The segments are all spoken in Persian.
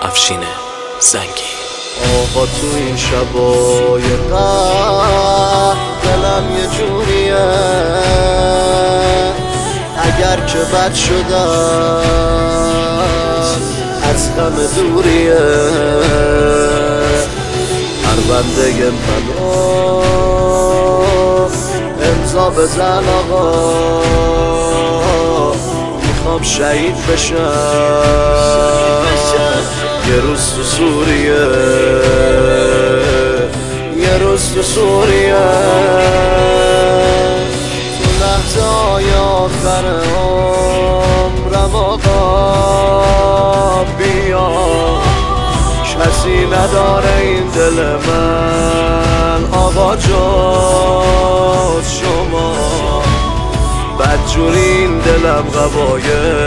افشین زنگی. آقا تو این شبای قهر دلم یه جوریه، اگر که بد شدن از همه دوریه. هر بنده منو امضا بزن آقا، میخوام شهید بشم یه روز تو سوریه، یه روز تو سوریه. تو لحظه های آخر عمرم آقا بیا، کسی نداره این دل من آقا جز شما. بدجوری این دلم قبای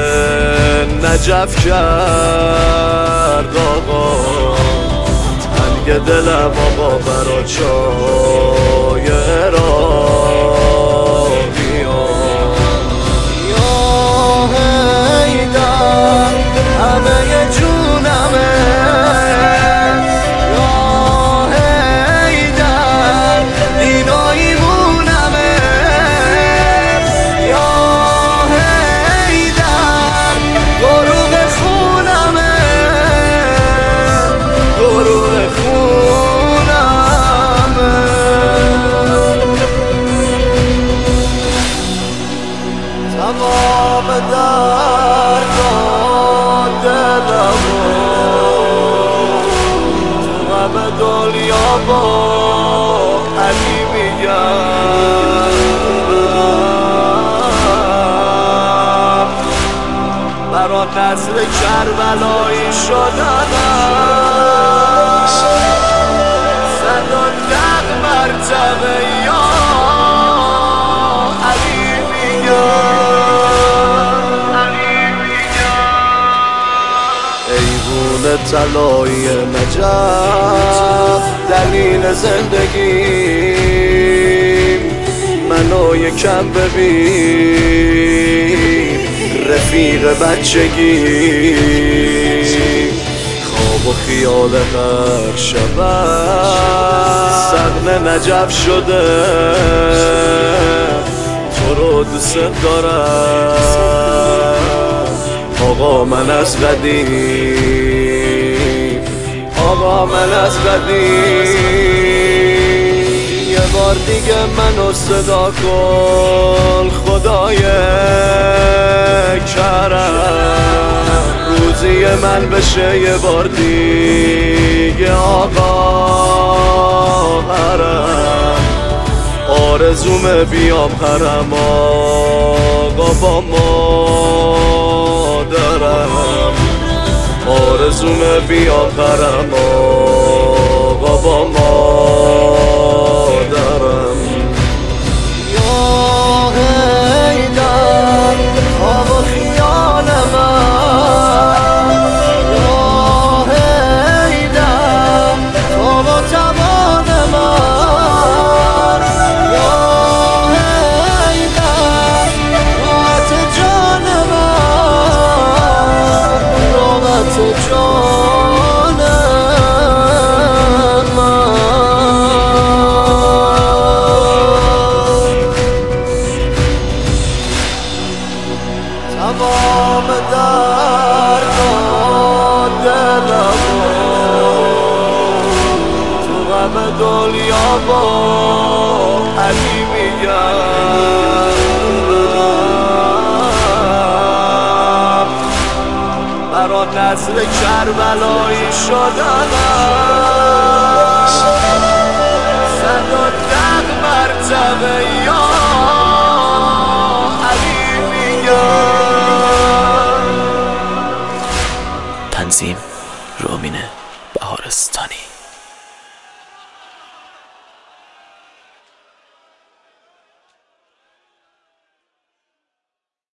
نجف کرد آقا، تنگ دلم آقا برا چای عراقی‌ها. یا حیدر همه جونمه، یا حیدر اینا ایمونمه، یا حیدر گروه خونمه، گروه خونمه. تمام دردا دلمو تو غم دنیا با علی میگم، برا نسل کربلایی شدنم 110 مرتبه یا علی میگم. ایوون طلایی نجف دلیل زندگیم، منو یکم ببین رفیق بچگی. خواب و خیال هر شبم سقن نجف شده، تو رو دوست دارم آقا من از قدیم، آقا من از قدیم. یه بار دیگه منو صدا کن خدای کرم، روزی من بشه یه بار دیگه آقا حرم. آرزومه بیام حرم آقا با مادرم، آرزومه بیام حرم آقا با مادرم. یا حیدر خواب و خیال من، یا حیدر تو و توان من، یا حیدر راحت جان من، راحت جان من. تمام دردا دلمو تو غم دنیا با علی میگم، برا نسل کربلایی شدنم 110 مرتبه یا